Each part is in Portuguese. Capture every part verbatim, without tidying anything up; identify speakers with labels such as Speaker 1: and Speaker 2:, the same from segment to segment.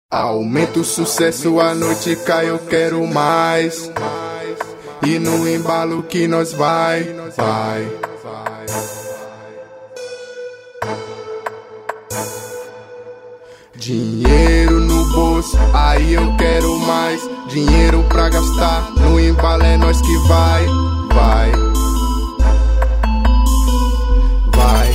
Speaker 1: Aumenta o sucesso, a noite cai, eu quero mais. E no embalo que nós vai, vai. Dinheiro no bolso, aí eu quero mais. Dinheiro pra gastar, no embalo é nós que vai, vai. Vai.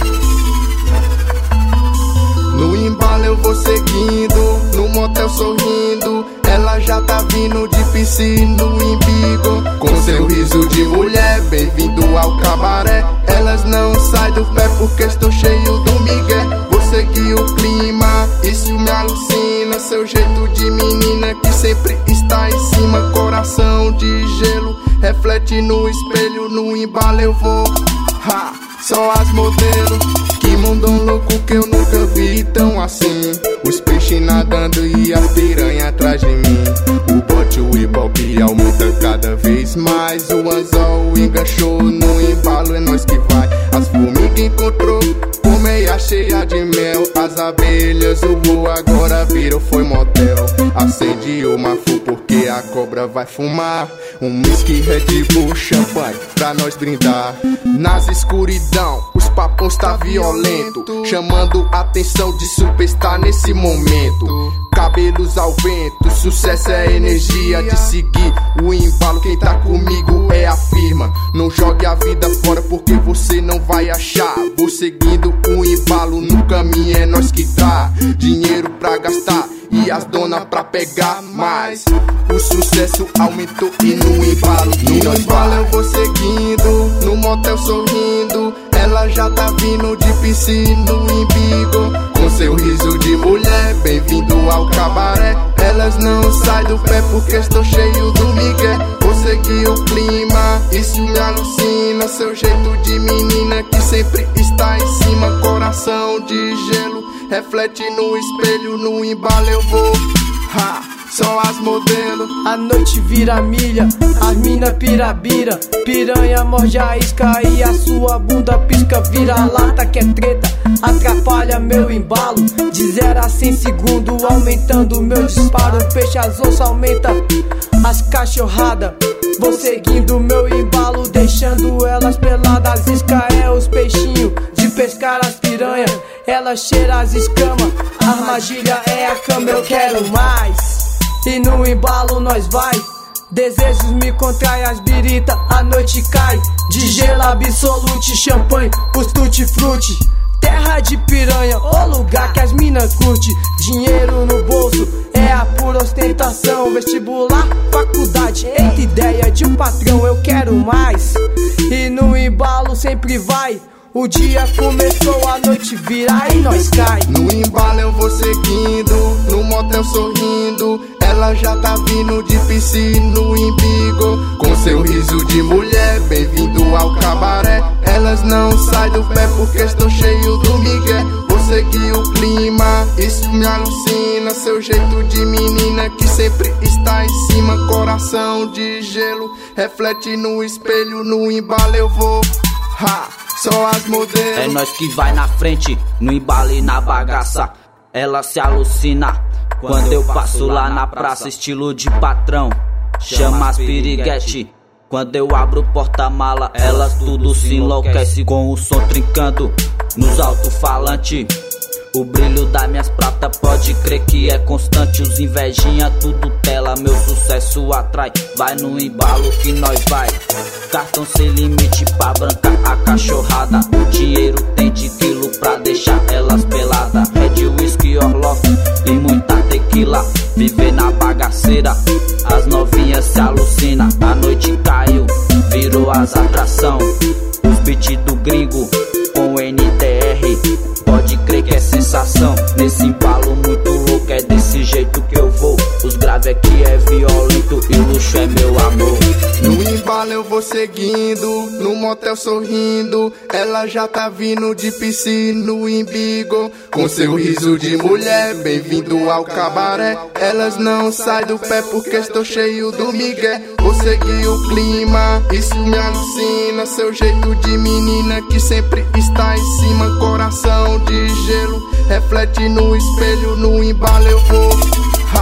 Speaker 1: No embalo eu vou seguindo, no motel sorrindo. Ela já tá vindo de piscina no imbigo, com seu riso de mulher, bem-vindo ao cabaré. Elas não saem do pé porque estou cheio do migué. Vou seguir o clima, isso me alucina. Seu jeito de menina que sempre está em cima. Coração de gelo, reflete no espelho. No embalo eu vou, ha, só as modelos. Que mundão louco que eu nunca vi tão assim. Os peixes nadando e as piranha atrás de mim. O bote, o ibope aumenta cada vez mais. O anzol enganchou, no embalo é nós que vai. As formigas encontrou colmeia cheia de mel. As abelhas, o voo agora virou, foi motel. Acende o mafu porque a cobra vai fumar. Um whisky, Red Bull, champanhe pra nós brindar. Nas escuridão, os papos tá violento, chamando a atenção de superstar nesse momento. Cabelos ao vento, sucesso é energia de seguir o embalo. Quem tá comigo é a firma. Não jogue a vida fora porque você não vai achar. Vou seguindo o embalo, no caminho é nós que tá. Dinheiro pra gastar e as donas pra pegar mais. O sucesso aumentou e no embalo, no embalo eu vou seguindo, no motel sorrindo. Ela já tá vindo de piscina no imbigo, com seu riso de mulher, bem-vindo ao cabaré. Elas não saem do pé porque estou cheio do migué. Vou seguir o clima, isso me alucina. Seu jeito de menina que sempre está em cima. Coração de gelo, reflete no espelho. No embalo eu vou, ha, só as modelos.
Speaker 2: A noite vira milha, as mina pirabira. Piranha morde a isca e a sua bunda pisca. Vira lata que é treta, atrapalha meu embalo. De zero a cem segundos, aumentando meu disparo. Peixe as onças aumenta as cachorradas. Vou seguindo meu embalo, deixando elas peladas. Isca é os peixinhos, de pescar as piranhas. Ela cheira as escamas, a armadilha é a cama. Eu quero mais. E no embalo nós vai. Desejos me contraem as birita. A noite cai de gelo absolute. Champanhe, os tutti-frutti. Terra de piranha, o lugar que as mina curte. Dinheiro no bolso é a pura ostentação. Vestibular, faculdade, eita ideia de um patrão. Eu quero mais. E no embalo sempre vai. O dia começou, a noite vira e nós cai.
Speaker 1: No embalo eu vou seguindo, no motel sorrindo. Ela já tá vindo de piscina no imbigo, com seu riso de mulher, bem-vindo ao cabaré. Elas não saem do pé porque estou cheio do migué. Vou seguir o clima, isso me alucina. Seu jeito de menina que sempre está em cima. Coração de gelo, reflete no espelho. No embalo eu vou, ha, só as modelos.
Speaker 3: É nós que vai na frente, no embalo e na bagaça. Ela se alucina quando eu passo lá na praça, estilo de patrão. Chama as piriguete. Quando eu abro o porta-mala, elas tudo se enlouquece com o som trincando nos alto-falante. O brilho das minhas pratas pode crer que é constante. Os invejinha tudo tela, meu sucesso atrai. Vai no embalo que nós vai. Cartão sem limite pra brancar a cachorrada. O dinheiro tem de quilo pra deixar elas peladas. Red whisky, orloff e muita tequila. Viver na bagaceira, as novinhas se alucina. A noite caiu, virou as atração. Os beats do gringo com N T R, pode crer que é sensação. Nesse embalo muito louco, é desse jeito que eu vou. Os grave aqui é violento e luxo é meu amor.
Speaker 1: No embalo eu vou seguindo, no motel sorrindo. Ela já tá vindo de piscina no imbigo, com seu riso de mulher, bem-vindo ao cabaré. Elas não saem do pé porque estou cheio do migué. Vou seguir o clima, isso me alucina. Seu jeito de menina que sempre está em cima. Coração de gelo, reflete no espelho. No embalo eu vou,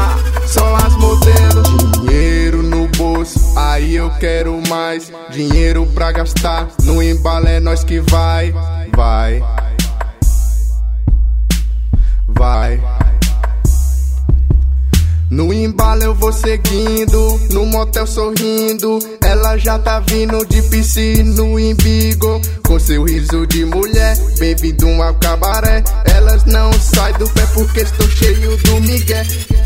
Speaker 1: dinheiro pra gastar. No embalo é nós que vai, vai, vai. No embalo eu vou seguindo, no motel sorrindo. Ela já tá vindo de piscina no embigo, com seu riso de mulher, bem-vindo ao cabaré. Elas não saem do pé porque estou cheio do migué.